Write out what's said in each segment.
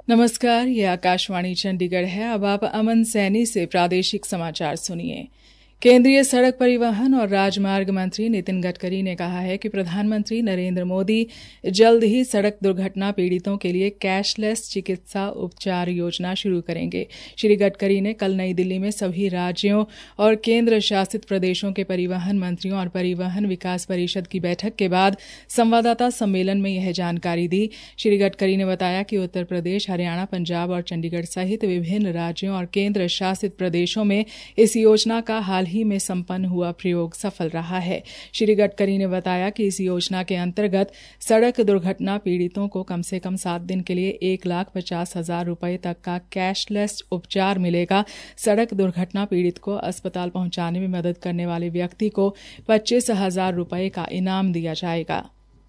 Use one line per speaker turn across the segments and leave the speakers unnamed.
नमस्कार, ये आकाशवाणी चंडीगढ़ है। अब आप अमन सैनी से प्रादेशिक समाचार सुनिए। केंद्रीय सड़क परिवहन और राजमार्ग मंत्री नितिन गडकरी ने कहा है कि प्रधानमंत्री नरेंद्र मोदी जल्द ही सड़क दुर्घटना पीड़ितों के लिए कैशलेस चिकित्सा उपचार योजना शुरू करेंगे। श्री गडकरी ने कल नई दिल्ली में सभी राज्यों और केंद्र शासित प्रदेशों के परिवहन मंत्रियों और परिवहन विकास परिषद की बैठक के बाद संवाददाता सम्मेलन में यह जानकारी दी। श्री गडकरी ने बताया कि उत्तर प्रदेश, हरियाणा, पंजाब और चंडीगढ़ सहित विभिन्न राज्यों और केंद्र शासित प्रदेशों में इस योजना का हाल ही में संपन्न हुआ प्रयोग सफल रहा है। श्री गडकरी ने बताया कि इस योजना के अंतर्गत सड़क दुर्घटना पीड़ितों को कम से कम 7 दिन के लिए 1,50,000 रुपए तक का कैशलेस उपचार मिलेगा। सड़क दुर्घटना पीड़ित को अस्पताल पहुंचाने में मदद करने वाले व्यक्ति को 25,000 रुपए का इनाम दिया जाएगा।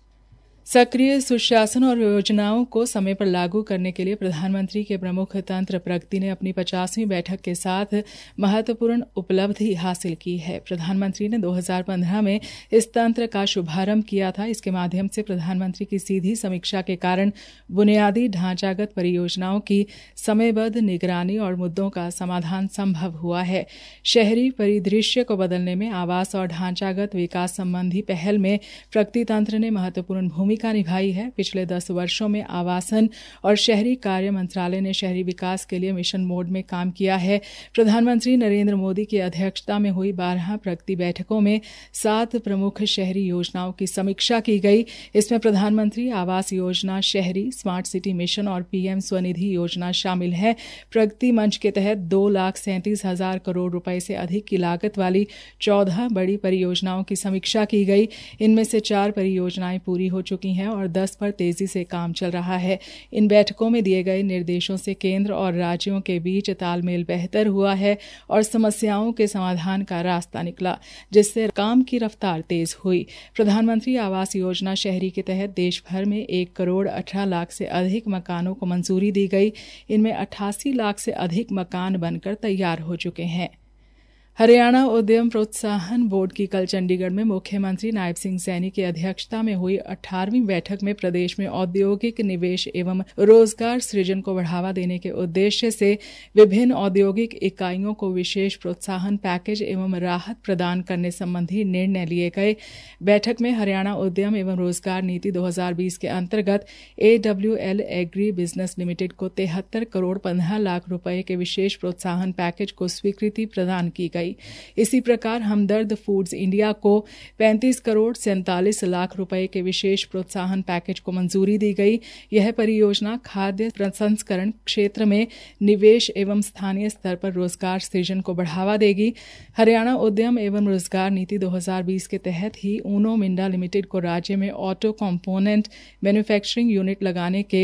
सक्रिय सुशासन और योजनाओं को समय पर लागू करने के लिए प्रधानमंत्री के प्रमुख तंत्र प्रगति ने अपनी 50वीं बैठक के साथ महत्वपूर्ण उपलब्धि हासिल की है। प्रधानमंत्री ने 2015 में इस तंत्र का शुभारंभ किया था। इसके माध्यम से प्रधानमंत्री की सीधी समीक्षा के कारण बुनियादी ढांचागत परियोजनाओं की समयबद्ध निगरानी और मुद्दों का समाधान संभव हुआ है। शहरी परिदृश्य को बदलने में आवास और ढांचागत विकास संबंधी पहल में प्रगति तंत्र ने महत्वपूर्ण भूमिका निभाई है। पिछले 10 वर्षों में आवासन और शहरी कार्य मंत्रालय ने शहरी विकास के लिए मिशन मोड में काम किया है। प्रधानमंत्री नरेंद्र मोदी की अध्यक्षता में हुई 12 प्रगति बैठकों में 7 प्रमुख शहरी योजनाओं की समीक्षा की गई। इसमें प्रधानमंत्री आवास योजना शहरी, स्मार्ट सिटी मिशन और पीएम स्वनिधि योजना शामिल है। प्रगति मंच के तहत 2,37,000 करोड़ रुपए से अधिक की लागत वाली 14 बड़ी परियोजनाओं की समीक्षा की गई। इनमें से 4 परियोजनाएं पूरी हो चुकी हैं और 10 पर तेजी से काम चल रहा है। इन बैठकों में दिए गए निर्देशों से केंद्र और राज्यों के बीच तालमेल बेहतर हुआ है और समस्याओं के समाधान का रास्ता निकला, जिससे काम की रफ्तार तेज हुई। प्रधानमंत्री आवास योजना शहरी के तहत देश भर में 1,18,00,000 से अधिक मकानों को मंजूरी दी गई। इनमें 88 लाख से अधिक मकान बनकर तैयार हो चुके हैं। हरियाणा उद्यम प्रोत्साहन बोर्ड की कल चंडीगढ़ में मुख्यमंत्री नायब सिंह सैनी की अध्यक्षता में हुई 18वीं बैठक में प्रदेश में औद्योगिक निवेश एवं रोजगार सृजन को बढ़ावा देने के उद्देश्य से विभिन्न औद्योगिक इकाइयों को विशेष प्रोत्साहन पैकेज एवं राहत प्रदान करने संबंधी निर्णय लिए गए। बैठक में हरियाणा उद्यम एवं रोजगार नीति 2020 के अंतर्गत AWL एग्री बिजनेस लिमिटेड को 73 करोड़ 15 लाख रुपए के विशेष प्रोत्साहन पैकेज को स्वीकृति प्रदान की गई। इसी प्रकार हमदर्द फूड्स इंडिया को 35 करोड़ 47 लाख रुपए के विशेष प्रोत्साहन पैकेज को मंजूरी दी गई। यह परियोजना खाद्य प्रसंस्करण क्षेत्र में निवेश एवं स्थानीय स्तर पर रोजगार सृजन को बढ़ावा देगी। हरियाणा उद्यम एवं रोजगार नीति 2020 के तहत ही ऊनो मिंडा लिमिटेड को राज्य में ऑटो कंपोनेंट मैन्युफैक्चरिंग यूनिट लगाने के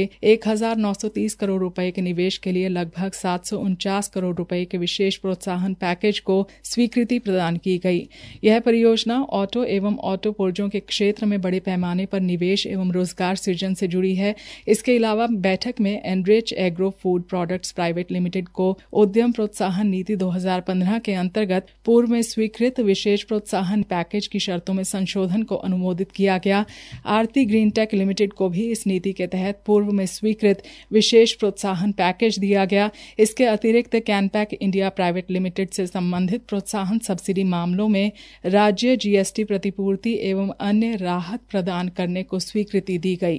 1,930 करोड़ रुपए के निवेश के लिए लगभग 749 करोड़ रुपए के विशेष प्रोत्साहन पैकेज को स्वीकृति प्रदान की गई। यह परियोजना ऑटो एवं ऑटो पुर्जों के क्षेत्र में बड़े पैमाने पर निवेश एवं रोजगार सृजन से जुड़ी है। इसके अलावा बैठक में enrich agro food products private limited को उद्यम प्रोत्साहन नीति 2015 के अंतर्गत पूर्व में स्वीकृत विशेष प्रोत्साहन पैकेज की शर्तों में संशोधन को अनुमोदित किया गया। आरती ग्रीन टेक लिमिटेड को भी इस नीति के तहत पूर्व में स्वीकृत विशेष प्रोत्साहन पैकेज दिया गया। इसके अतिरिक्त कैनपैक इंडिया प्राइवेट लिमिटेड से संबंधित प्रोत्साहन सब्सिडी मामलों में राज्य जीएसटी प्रतिपूर्ति एवं अन्य राहत प्रदान करने को स्वीकृति दी गई।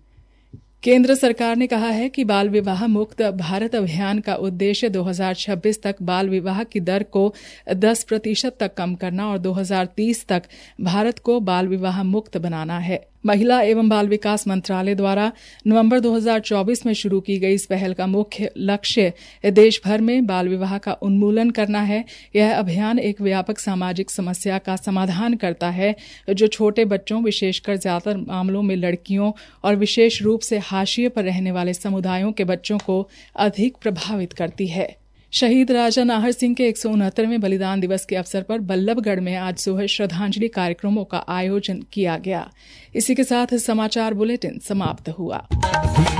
केंद्र सरकार ने कहा है कि बाल विवाह मुक्त भारत अभियान का उद्देश्य 2026 तक बाल विवाह की दर को 10% तक कम करना और 2030 तक भारत को बाल विवाह मुक्त बनाना है। महिला एवं बाल विकास मंत्रालय द्वारा नवंबर 2024 में शुरू की गई इस पहल का मुख्य लक्ष्य देश भर में बाल विवाह का उन्मूलन करना है। यह अभियान एक व्यापक सामाजिक समस्या का समाधान करता है जो छोटे बच्चों, विशेषकर ज्यादातर मामलों में लड़कियों और विशेष रूप से हाशिए पर रहने वाले समुदायों के बच्चों को अधिक प्रभावित करती है। शहीद राजा नाहर सिंह के 169वें बलिदान दिवस के अवसर पर बल्लभगढ़ में आज सुबह श्रद्धांजलि कार्यक्रमों का आयोजन किया गया। इसी के साथ समाचार बुलेटिन समाप्त हुआ।